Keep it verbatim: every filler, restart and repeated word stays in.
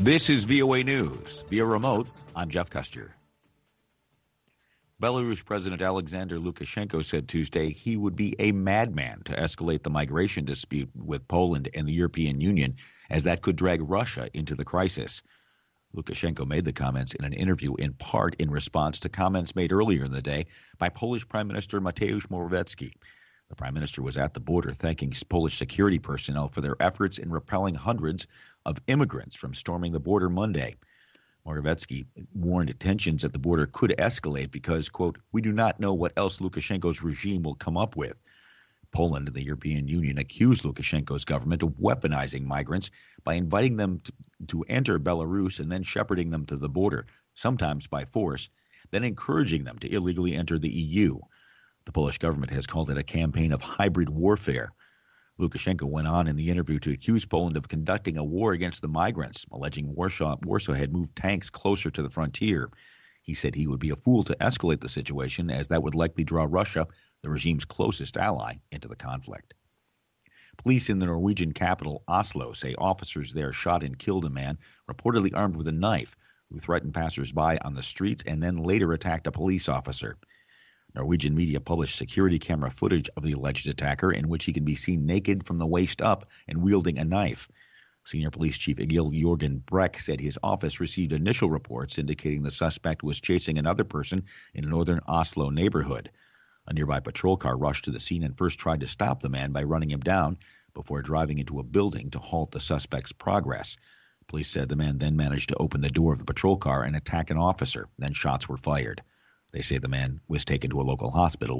This is V O A News. Via remote, I'm Jeff Custer. Belarus President Alexander Lukashenko said Tuesday he would be a madman to escalate the migration dispute with Poland and the European Union, as that could drag Russia into the crisis. Lukashenko made the comments in an interview in part in response to comments made earlier in the day by Polish Prime Minister Mateusz Morawiecki. The Prime Minister was at the border thanking Polish security personnel for their efforts in repelling hundreds of immigrants from storming the border Monday. Morawiecki warned tensions at the border could escalate because, quote, we do not know what else Lukashenko's regime will come up with. Poland and the European Union accused Lukashenko's government of weaponizing migrants by inviting them to, to enter Belarus and then shepherding them to the border, sometimes by force, then encouraging them to illegally enter the E U. The Polish government has called it a campaign of hybrid warfare. Lukashenko went on in the interview to accuse Poland of conducting a war against the migrants, alleging Warsaw, Warsaw had moved tanks closer to the frontier. He said he would be a fool to escalate the situation, as that would likely draw Russia, the regime's closest ally, into the conflict. Police in the Norwegian capital, Oslo, say officers there shot and killed a man reportedly armed with a knife who threatened passersby on the streets and then later attacked a police officer. Norwegian media published security camera footage of the alleged attacker in which he can be seen naked from the waist up and wielding a knife. Senior Police Chief Egil Jorgen Breck said his office received initial reports indicating the suspect was chasing another person in a northern Oslo neighborhood. A nearby patrol car rushed to the scene and first tried to stop the man by running him down before driving into a building to halt the suspect's progress. Police said the man then managed to open the door of the patrol car and attack an officer. Then shots were fired. They say the man was taken to a local hospital